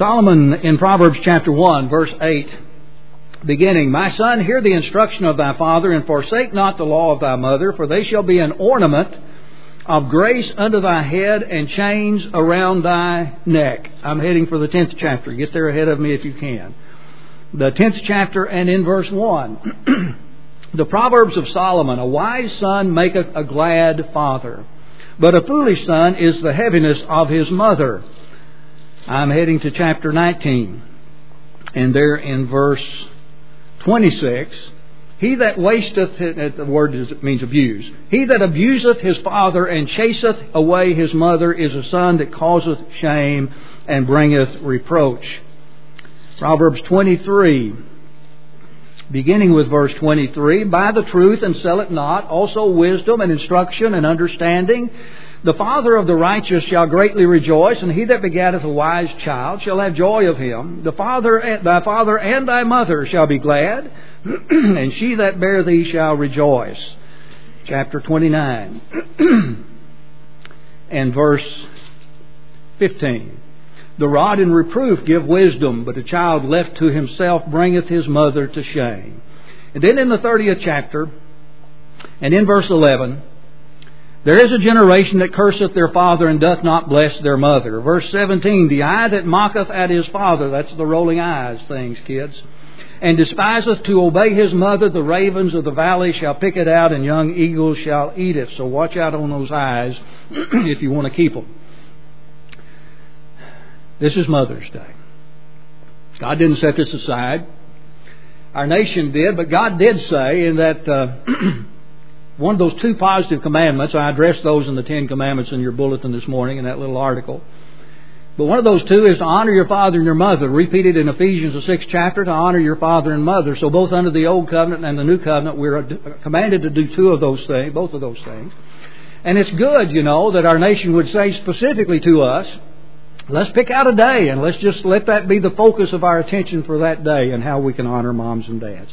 Solomon in Proverbs chapter 1, verse 8, beginning, My son, hear the instruction of thy father, and forsake not the law of thy mother, for they shall be an ornament of grace unto thy head and chains around thy neck. I'm heading for the 10th chapter. Get there ahead of me if you can. The 10th chapter and in verse 1. The Proverbs of Solomon, A wise son maketh a glad father, but a foolish son is the heaviness of his mother. I'm heading to chapter 19. And there in verse 26, He that wasteth, the word means abuse, he that abuseth his father and chaseth away his mother is a son that causeth shame and bringeth reproach. Proverbs 23, beginning with verse 23, Buy the truth and sell it not, also wisdom and instruction and understanding. The father of the righteous shall greatly rejoice, and he that begetteth a wise child shall have joy of him. Thy father and thy mother shall be glad, and she that bare thee shall rejoice. Chapter 29 and verse 15. The rod and reproof give wisdom, but a child left to himself bringeth his mother to shame. And then in the 30th chapter, and in verse 11, There is a generation that curseth their father and doth not bless their mother. Verse 17, The eye that mocketh at his father, that's the rolling eyes things, kids, and despiseth to obey his mother, the ravens of the valley shall pick it out, and young eagles shall eat it. So watch out on those eyes if you want to keep them. This is Mother's Day. God didn't set this aside. Our nation did, but God did say in that one of those two positive commandments, I addressed those in the 10 Commandments in your bulletin this morning in that little article. But one of those two is to honor your father and your mother. Repeated in Ephesians, the 6th chapter, to honor your father and mother. So both under the Old Covenant and the New Covenant, we're commanded to do both of those things. And it's good, that our nation would say specifically to us, let's pick out a day and let's just let that be the focus of our attention for that day and how we can honor moms and dads.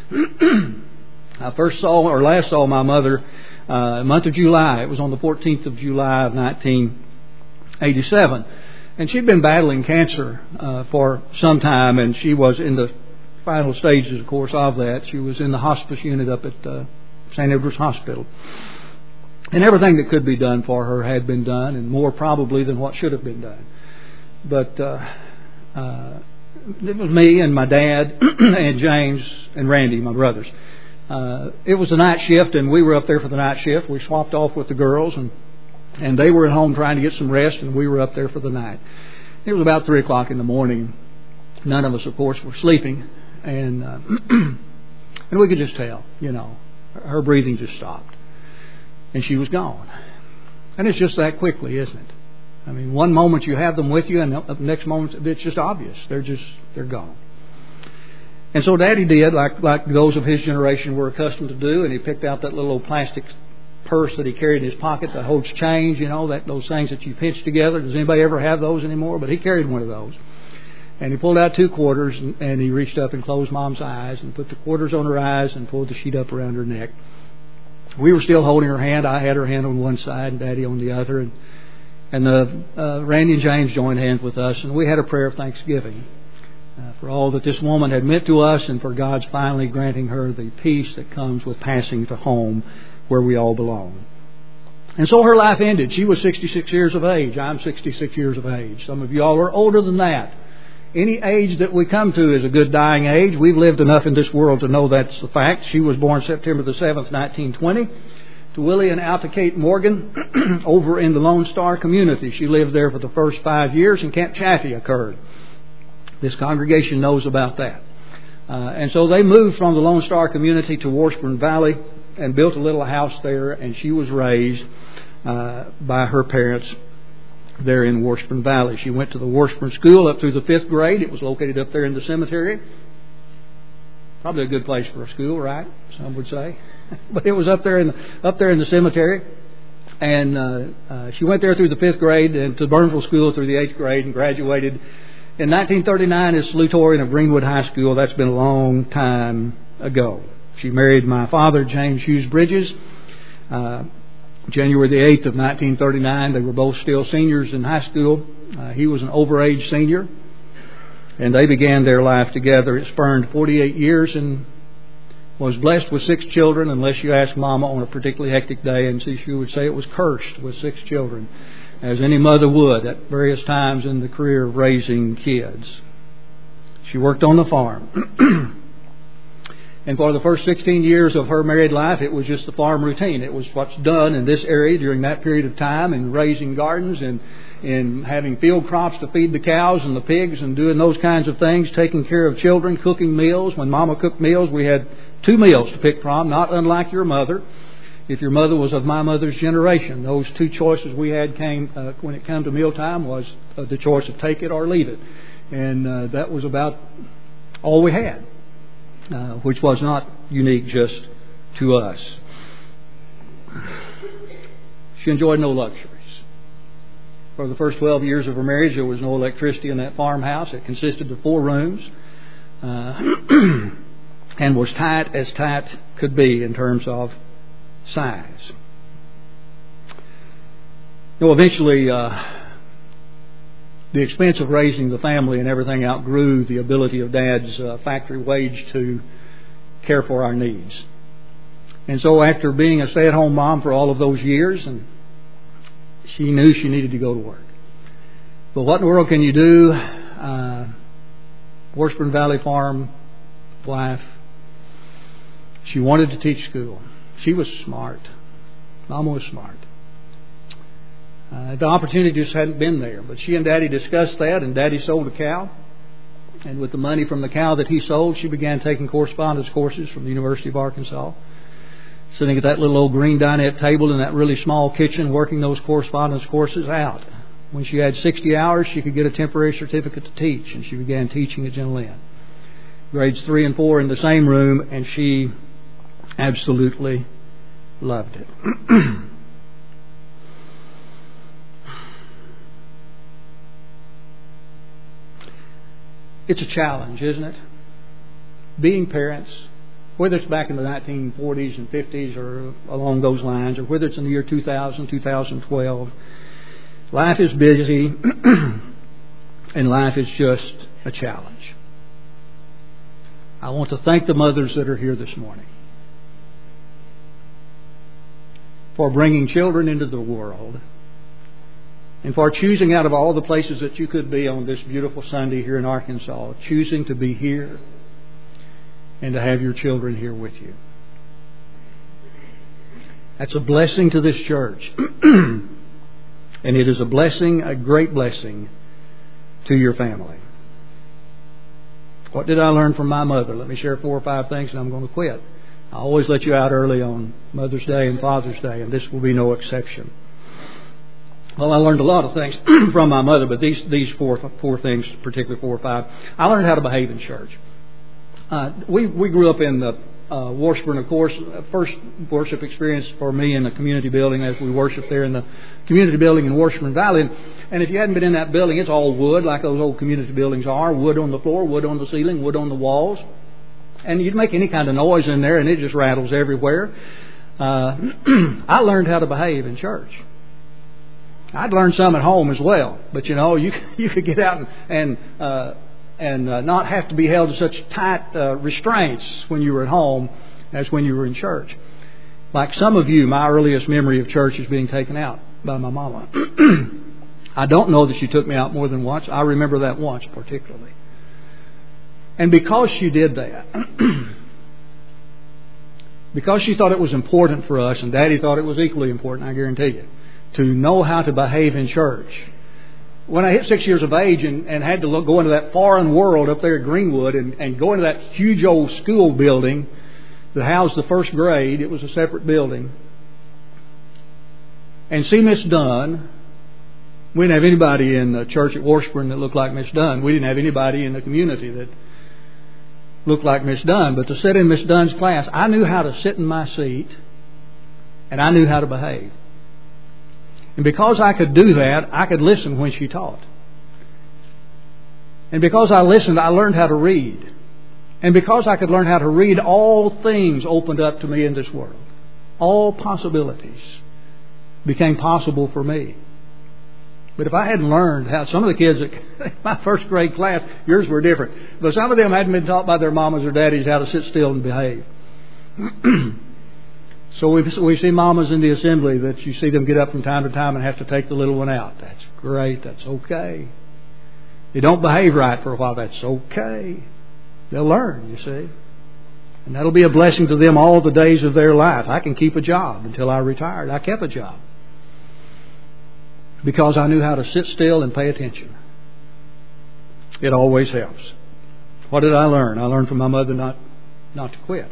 I last saw my mother month of July. It was on the 14th of July of 1987. And she'd been battling cancer for some time, and she was in the final stages, of course, of that. She was in the hospice unit up at St. Edward's Hospital. And everything that could be done for her had been done, and more probably than what should have been done. But it was me and my dad and James and Randy, my brothers. It was a night shift, and we were up there for the night shift. We swapped off with the girls, and they were at home trying to get some rest, and we were up there for the night. It was about 3 o'clock in the morning. None of us, of course, were sleeping, and we could just tell, her breathing just stopped, and she was gone. And it's just that quickly, isn't it? I mean, one moment you have them with you, and the next moment it's just obvious. They're gone. And so Daddy did, like those of his generation were accustomed to do, and he picked out that little old plastic purse that he carried in his pocket that holds change, those things that you pinch together. Does anybody ever have those anymore? But he carried one of those. And he pulled out 2 quarters, and he reached up and closed Mom's eyes and put the quarters on her eyes and pulled the sheet up around her neck. We were still holding her hand. I had her hand on one side and Daddy on the other. And Randy and James joined hands with us, and we had a prayer of thanksgiving for all that this woman had meant to us, and for God's finally granting her the peace that comes with passing to home where we all belong. And so her life ended. She was 66 years of age. I'm 66 years of age. Some of you all are older than that. Any age that we come to is a good dying age. We've lived enough in this world to know that's the fact. She was born September the 7th, 1920, to Willie and Alta Kate Morgan over in the Lone Star community. She lived there for the first 5 years, and Camp Chaffee occurred. This congregation knows about that. And so they moved from the Lone Star community to Washburn Valley and built a little house there, and she was raised by her parents there in Washburn Valley. She went to the Washburn School up through the 5th grade. It was located up there in the cemetery. Probably a good place for a school, right? Some would say. But it was up there in the cemetery. And she went there through the 5th grade and to Burnsville School through the 8th grade and graduated in 1939 as salutatorian of Greenwood High School. That's been a long time ago. She married my father, James Hughes Bridges, January the 8th of 1939. They were both still seniors in high school. He was an overage senior. And they began their life together. It spurned 48 years and was blessed with 6 children, unless you ask Mama on a particularly hectic day, and she would say it was cursed with 6 children, as any mother would at various times in the career of raising kids. She worked on the farm. And for the first 16 years of her married life, it was just the farm routine. It was what's done in this area during that period of time, and raising gardens and having field crops to feed the cows and the pigs and doing those kinds of things, taking care of children, cooking meals. When Mama cooked meals, we had 2 meals to pick from, not unlike your mother. If your mother was of my mother's generation, those 2 choices we had came when it came to mealtime was the choice of take it or leave it. And that was about all we had. Which was not unique just to us. She enjoyed no luxuries. For the first 12 years of her marriage, there was no electricity in that farmhouse. It consisted of 4 rooms and was tight as tight could be in terms of size. Eventually, the expense of raising the family and everything outgrew the ability of Dad's factory wage to care for our needs. And so after being a stay-at-home mom for all of those years, and she knew she needed to go to work. But what in the world can you do? Washburn Valley Farm wife. She wanted to teach school. She was smart. Mama was smart. The opportunity just hadn't been there. But she and Daddy discussed that, and Daddy sold a cow. And with the money from the cow that he sold, she began taking correspondence courses from the University of Arkansas. Sitting at that little old green dinette table in that really small kitchen, working those correspondence courses out. When she had 60 hours, she could get a temporary certificate to teach, and she began teaching at General Inn. Grades 3 and 4 in the same room, and she absolutely loved it. It's a challenge, isn't it? Being parents, whether it's back in the 1940s and 50s or along those lines, or whether it's in the year 2000, 2012, life is busy and life is just a challenge. I want to thank the mothers that are here this morning for bringing children into the world, and for choosing out of all the places that you could be on this beautiful Sunday here in Arkansas, choosing to be here and to have your children here with you. That's a blessing to this church. And it is a blessing, a great blessing to your family. What did I learn from my mother? Let me share 4 or 5 things and I'm going to quit. I always let you out early on Mother's Day and Father's Day, and this will be no exception. Well, I learned a lot of things from my mother, but these four things, particularly 4 or 5, I learned how to behave in church. We grew up in the Washburn, of course. First worship experience for me in the community building, as we worshiped there in the community building in Washburn Valley. And if you hadn't been in that building, it's all wood, like those old community buildings are. Wood on the floor, wood on the ceiling, wood on the walls. And you'd make any kind of noise in there, and it just rattles everywhere. I learned how to behave in church. I'd learned some at home as well, but you could get out and not have to be held to such tight restraints when you were at home as when you were in church. Like some of you, my earliest memory of church is being taken out by my mama. I don't know that she took me out more than once. I remember that once particularly. And because she did that, because she thought it was important for us, and Daddy thought it was equally important, I guarantee you, to know how to behave in church. When I hit 6 years of age and had to go into that foreign world up there at Greenwood and go into that huge old school building that housed the first grade, it was a separate building, and see Miss Dunn. We didn't have anybody in the church at Washburn that looked like Miss Dunn. We didn't have anybody in the community that looked like Miss Dunn. But to sit in Miss Dunn's class, I knew how to sit in my seat, and I knew how to behave. And because I could do that, I could listen when she taught. And because I listened, I learned how to read. And because I could learn how to read, all things opened up to me in this world. All possibilities became possible for me. But if I hadn't learned how, some of the kids at my first grade class, yours were different, but some of them hadn't been taught by their mamas or daddies how to sit still and behave. So we see mamas in the assembly that you see them get up from time to time and have to take the little one out. That's great. That's okay. They don't behave right for a while. That's okay. They'll learn, you see. And that'll be a blessing to them all the days of their life. I can keep a job until I retired. I kept a job because I knew how to sit still and pay attention. It always helps. What did I learn? I learned from my mother not to quit.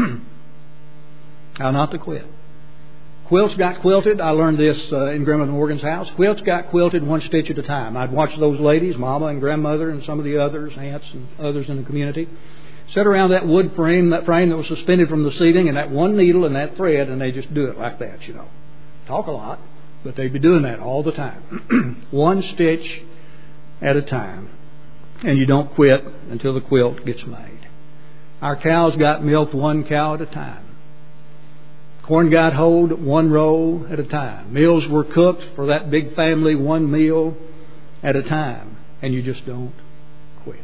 How not to quit. Quilts got quilted. I learned this in Grandmother Morgan's house. Quilts got quilted one stitch at a time. I'd watch those ladies, Mama and Grandmother and some of the others, aunts and others in the community, sit around that wood frame, that was suspended from the ceiling, and that one needle and that thread, and they just do it like that, you know. Talk a lot, but they'd be doing that all the time. One stitch at a time. And you don't quit until the quilt gets made. Our cows got milked one cow at a time. Corn got hoed one row at a time. Meals were cooked for that big family one meal at a time. And you just don't quit.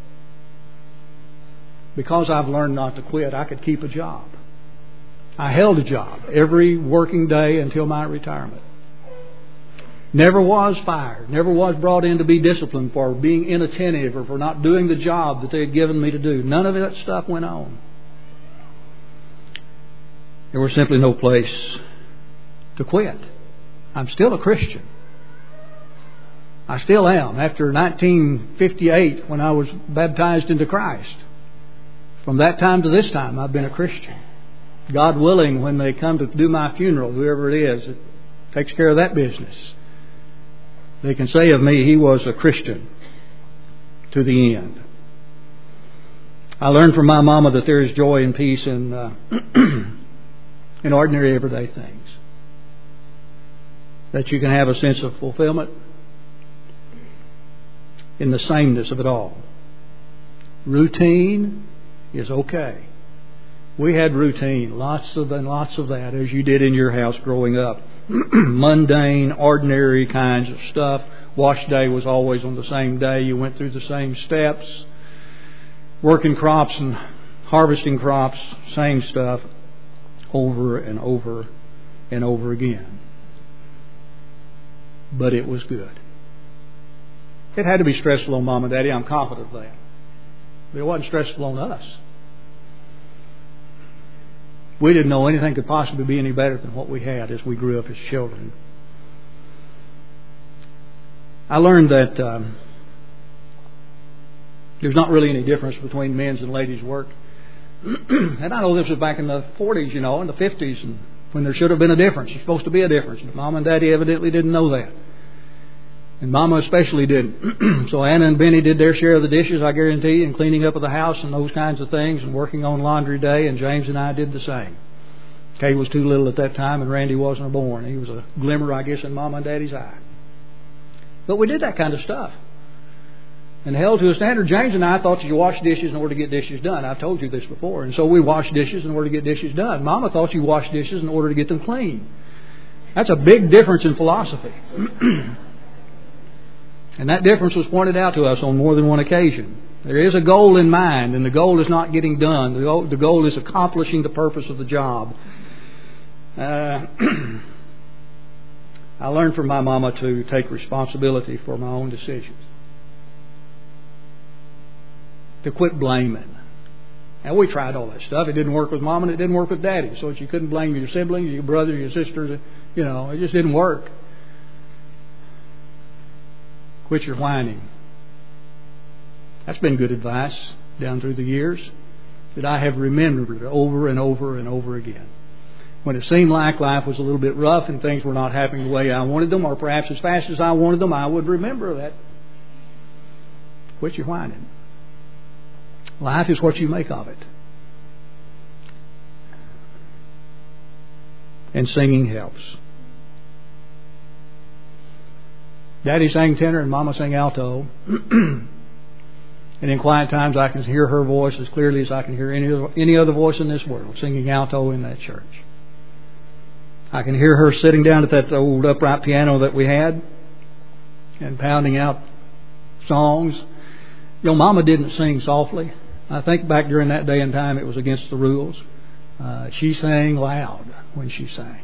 Because I've learned not to quit, I could keep a job. I held a job every working day until my retirement. Never was fired. Never was brought in to be disciplined for being inattentive or for not doing the job that they had given me to do. None of that stuff went on. There was simply no place to quit. I'm still a Christian. I still am. After 1958, when I was baptized into Christ, from that time to this time, I've been a Christian. God willing, when they come to do my funeral, whoever it is that takes care of that business, they can say of me, he was a Christian to the end. I learned from my mama that there is joy and peace in in ordinary everyday things. That you can have a sense of fulfillment in the sameness of it all. Routine is okay. We had routine, lots of that, as you did in your house growing up. Mundane, ordinary kinds of stuff. Wash day was always on the same day. You went through the same steps. Working crops and harvesting crops, same stuff, over and over and over again. But it was good. It had to be stressful on Mom and Daddy, I'm confident of that. But it wasn't stressful on us. We didn't know anything could possibly be any better than what we had as we grew up as children. I learned that there's not really any difference between men's and ladies' work. And I know this was back in the 40s, in the 50s, and when there should have been a difference. There's supposed to be a difference. But Mom and Daddy evidently didn't know that. And Mama especially didn't. So Anna and Benny did their share of the dishes, I guarantee you, and cleaning up of the house and those kinds of things, and working on laundry day, and James and I did the same. Kay was too little at that time, and Randy wasn't born. He was a glimmer, I guess, in Mama and Daddy's eye. But we did that kind of stuff. And held to a standard. James and I thought you wash dishes in order to get dishes done. I've told you this before. And so we washed dishes in order to get dishes done. Mama thought you washed dishes in order to get them clean. That's a big difference in philosophy. And that difference was pointed out to us on more than one occasion. There is a goal in mind, and the goal is not getting done. The goal is accomplishing the purpose of the job. I learned from my mama to take responsibility for my own decisions. To quit blaming. And we tried all that stuff. It didn't work with Mom and it didn't work with Daddy. So that you couldn't blame your siblings, your brother, your sister. It just didn't work. Quit your whining. That's been good advice down through the years that I have remembered over and over and over again. When it seemed like life was a little bit rough and things were not happening the way I wanted them, or perhaps as fast as I wanted them, I would remember that. Quit your whining. Life is what you make of it. And singing helps. Daddy sang tenor and Mama sang alto. And in quiet times I can hear her voice as clearly as I can hear any other voice in this world singing alto in that church. I can hear her sitting down at that old upright piano that we had. and pounding out songs. Mama didn't sing softly. I think back during that day and time it was against the rules. She sang loud when she sang.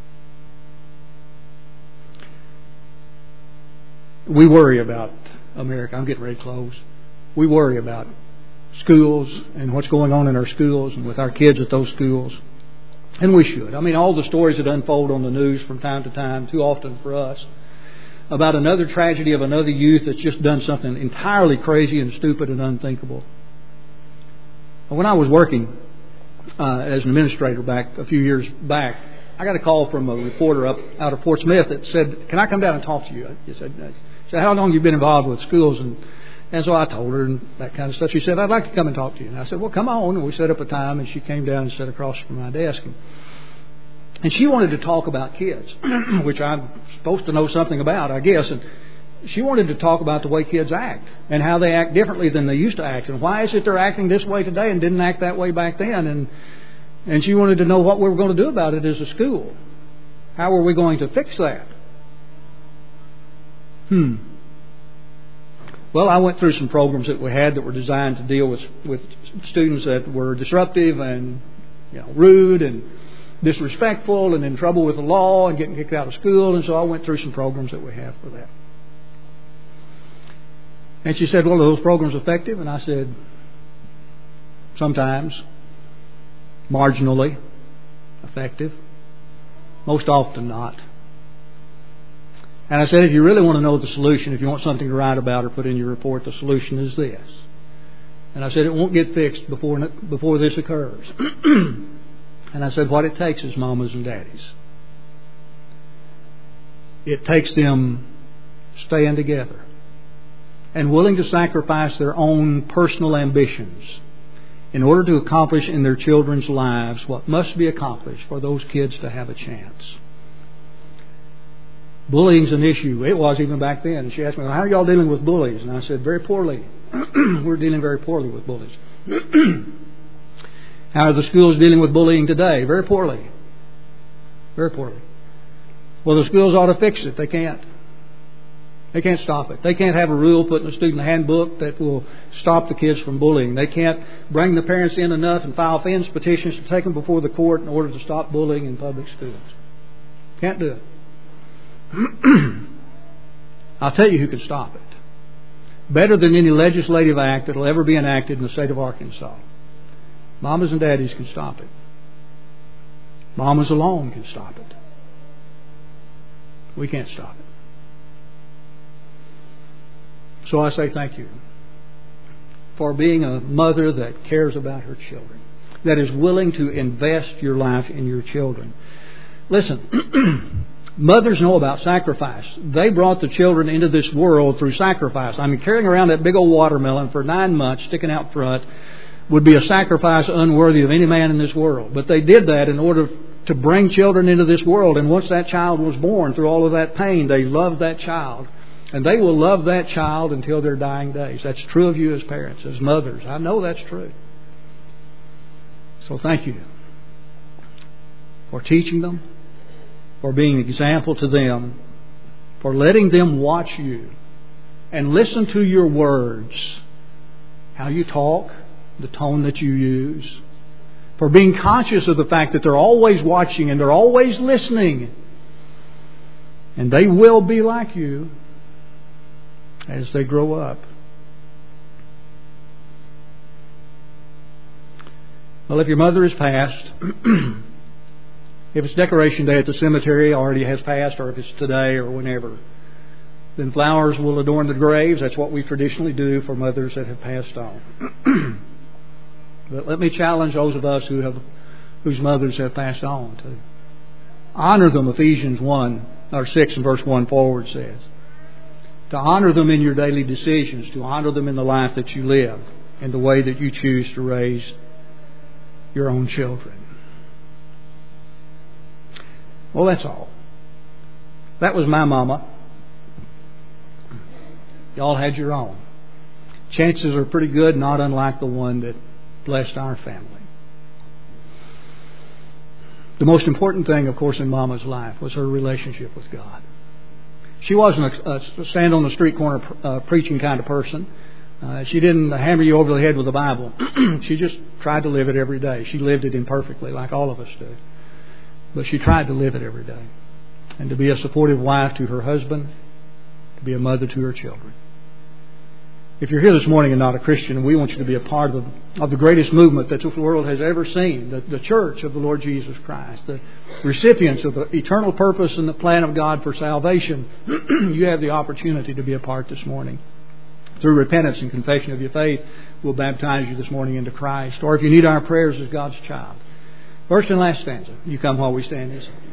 We worry about America. I'm getting ready to close. We worry about schools and what's going on in our schools and with our kids at those schools. And we should. I mean, all the stories that unfold on the news from time to time, too often for us, about another tragedy of another youth that's just done something entirely crazy and stupid and unthinkable. When I was working as an administrator back a few years back, I got a call from a reporter up out of Fort Smith that said, "Can I come down and talk to you?" He said, "How long have you been involved with schools?" And so I told her and that kind of stuff. She said, "I'd like to come and talk to you." And I said, "Well, come on." And we set up a time, and she came down and sat across from my desk. And she wanted to talk about kids, which I'm supposed to know something about, I guess. And she wanted to talk about the way kids act and how they act differently than they used to act. And why is it they're acting this way today and didn't act that way back then? And she wanted to know what we were going to do about it as a school. How were we going to fix that? Well, I went through some programs that we had that were designed to deal with students that were disruptive and rude and disrespectful and in trouble with the law and getting kicked out of school. And so I went through some programs that we have for that. And she said, "Well, are those programs effective?" And I said, "Sometimes. Marginally effective. Most often not." And I said, "If you really want to know the solution, if you want something to write about or put in your report, the solution is this." And I said, "It won't get fixed before this occurs." And I said, "What it takes is mamas and daddies. It takes them staying together and willing to sacrifice their own personal ambitions in order to accomplish in their children's lives what must be accomplished for those kids to have a chance." Bullying's an issue. It was even back then. And she asked me, "Well, how are y'all dealing with bullies?" And I said, "Very poorly." We're dealing very poorly with bullies. How are the schools dealing with bullying today? Very poorly. Very poorly. Well, the schools ought to fix it. They can't. They can't stop it. They can't have a rule put in the student handbook that will stop the kids from bullying. They can't bring the parents in enough and file fence petitions to take them before the court in order to stop bullying in public schools. Can't do it. I'll tell you who can stop it. Better than any legislative act that will ever be enacted in the state of Arkansas. Mamas and daddies can stop it. Mamas alone can stop it. We can't stop it. So I say thank you for being a mother that cares about her children, that is willing to invest your life in your children. Listen, mothers know about sacrifice. They brought the children into this world through sacrifice. I mean, carrying around that big old watermelon for 9 months, sticking out front, would be a sacrifice unworthy of any man in this world. But they did that in order to bring children into this world. And once that child was born, through all of that pain, they loved that child. And they will love that child until their dying days. That's true of you as parents, as mothers. I know that's true. So thank you for teaching them, for being an example to them, for letting them watch you and listen to your words, how you talk, the tone that you use, for being conscious of the fact that they're always watching and they're always listening. And they will be like you as they grow up. Well, if your mother has passed, if it's Decoration Day at the cemetery already has passed, or if it's today or whenever, then flowers will adorn the graves. That's what we traditionally do for mothers that have passed on. But let me challenge those of us whose mothers have passed on to honor them. Ephesians 6 and verse 1 forward says, to honor them in your daily decisions, to honor them in the life that you live, and the way that you choose to raise your own children. Well, that's all. That was my mama. Y'all had your own. Chances are pretty good, not unlike the one that blessed our family. The most important thing, of course, in Mama's life was her relationship with God. She wasn't a stand on the street corner preaching kind of person. She didn't hammer you over the head with the Bible. She just tried to live it every day. She lived it imperfectly, like all of us do. But she tried to live it every day. And to be a supportive wife to her husband, to be a mother to her children. If you're here this morning and not a Christian, we want you to be a part of the greatest movement that the world has ever seen, the Church of the Lord Jesus Christ, the recipients of the eternal purpose and the plan of God for salvation. You have the opportunity to be a part this morning. Through repentance and confession of your faith, we'll baptize you this morning into Christ. Or if you need our prayers as God's child. First and last stanza. You come while we stand.